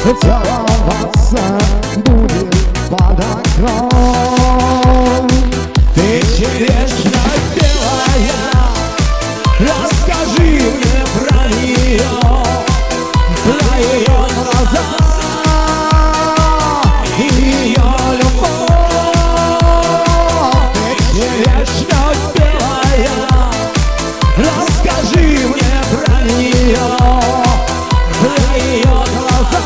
целоваться будет под окном. Ты черешня белая, расскажи мне про нее, про ее глаза и ее любовь. Ты черешня белая, расскажи мне про нее, про ее глаза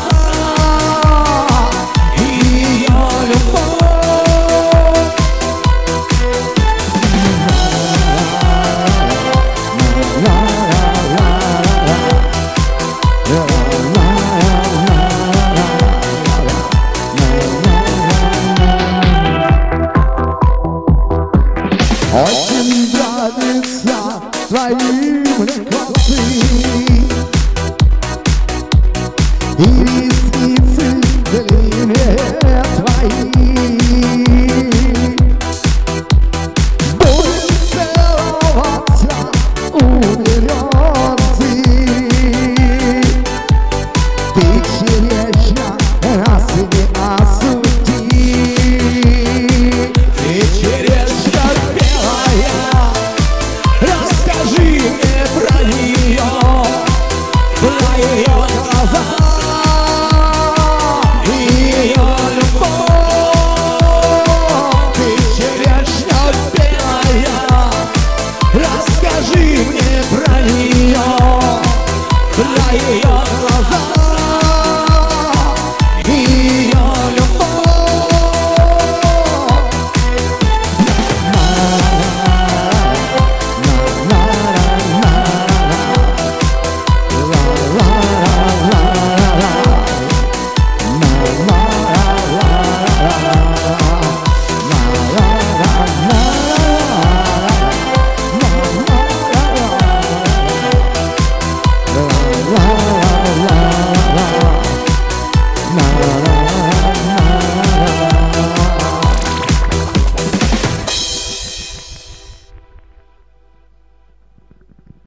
и ее любовь. Очень нравится твои косы и ресницы длиннее твои. Будем целоваться у березы. Ты черешня, раз не осуди. Ты черешня белая, расскажи мне про нее, про ее глаза и ее любовь. Ты черешня белая, расскажи мне про нее, про ее глаза и ее любовь. La la